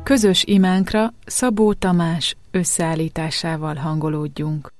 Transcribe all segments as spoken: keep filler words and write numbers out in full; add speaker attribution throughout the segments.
Speaker 1: Közös imánkra Szabó Tamás összeállításával hangolódjunk.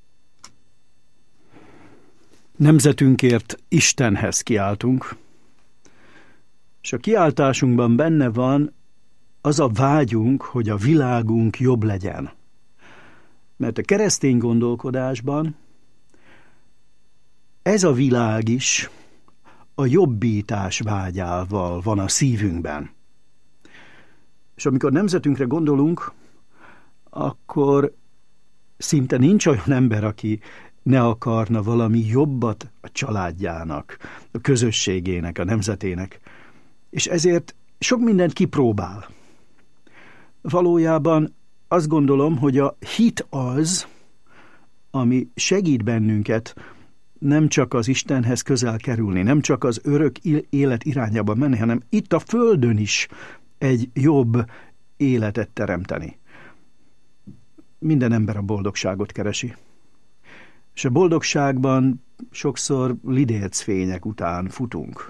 Speaker 2: Nemzetünkért Istenhez kiáltunk, és a kiáltásunkban benne van az a vágyunk, hogy a világunk jobb legyen. Mert a keresztény gondolkodásban ez a világ is a jobbítás vágyával van a szívünkben. És amikor nemzetünkre gondolunk, akkor szinte nincs olyan ember, aki ne akarna valami jobbat a családjának, a közösségének, a nemzetének. És ezért sok mindent kipróbál. Valójában azt gondolom, hogy a hit az, ami segít bennünket nem csak az Istenhez közel kerülni, nem csak az örök élet irányába menni, hanem itt a földön is egy jobb életet teremteni. Minden ember a boldogságot keresi. És a boldogságban sokszor lidércfények után futunk.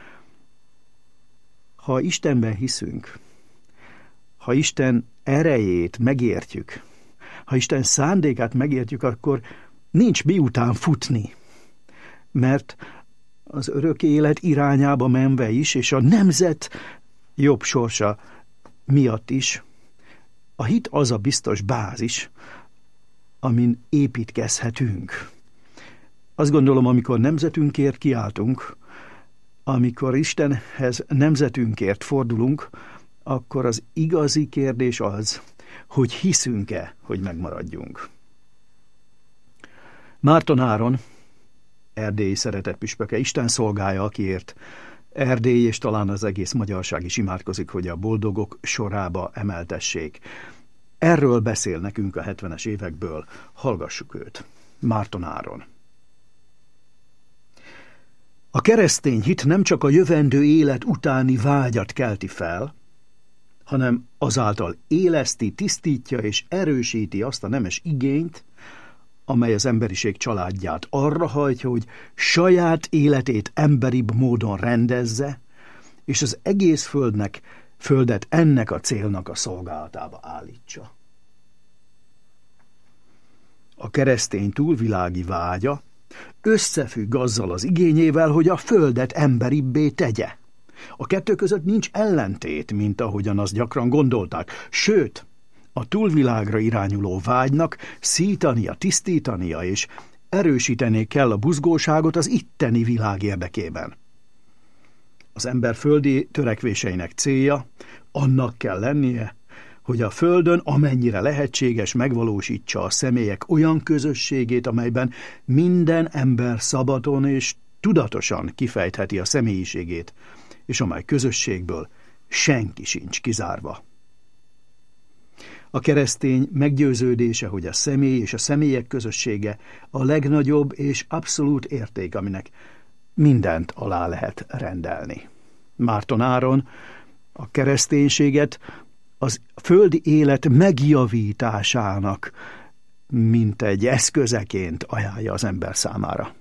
Speaker 2: Ha Istenben hiszünk, ha Isten erejét megértjük, ha Isten szándékát megértjük, akkor nincs miután futni. Mert az örök élet irányába menve is, és a nemzet jobb sorsa miatt is, a hit az a biztos bázis, amin építkezhetünk. Azt gondolom, amikor nemzetünkért kiáltunk, amikor Istenhez nemzetünkért fordulunk, akkor az igazi kérdés az, hogy hiszünk-e, hogy megmaradjunk. Márton Áron, erdélyi szeretett püspöke, Isten szolgája, akiért Erdély és talán az egész magyarság is imádkozik, hogy a boldogok sorába emeltessék. Erről beszél nekünk a hetvenes évekből. Hallgassuk őt. Márton Áron. A keresztény hit nem csak a jövendő élet utáni vágyat kelti fel, hanem azáltal éleszti, tisztítja és erősíti azt a nemes igényt, amely az emberiség családját arra hajtja, hogy saját életét emberibb módon rendezze, és az egész földnek, földet ennek a célnak a szolgálatába állítsa. A keresztény túlvilági vágya összefügg azzal az igényével, hogy a földet emberibbé tegye. A kettő között nincs ellentét, mint ahogyan azt gyakran gondolták, sőt, a túlvilágra irányuló vágynak szítania, tisztítania és erősíteni kell a buzgóságot az itteni világ érdekében. Az ember földi törekvéseinek célja annak kell lennie, hogy a földön amennyire lehetséges megvalósítsa a személyek olyan közösségét, amelyben minden ember szabadon és tudatosan kifejtheti a személyiségét, és amely közösségből senki sincs kizárva. A keresztény meggyőződése, hogy a személy és a személyek közössége a legnagyobb és abszolút érték, aminek mindent alá lehet rendelni. Márton Áron a kereszténységet az földi élet megjavításának mint egy eszközeként ajánlja az ember számára.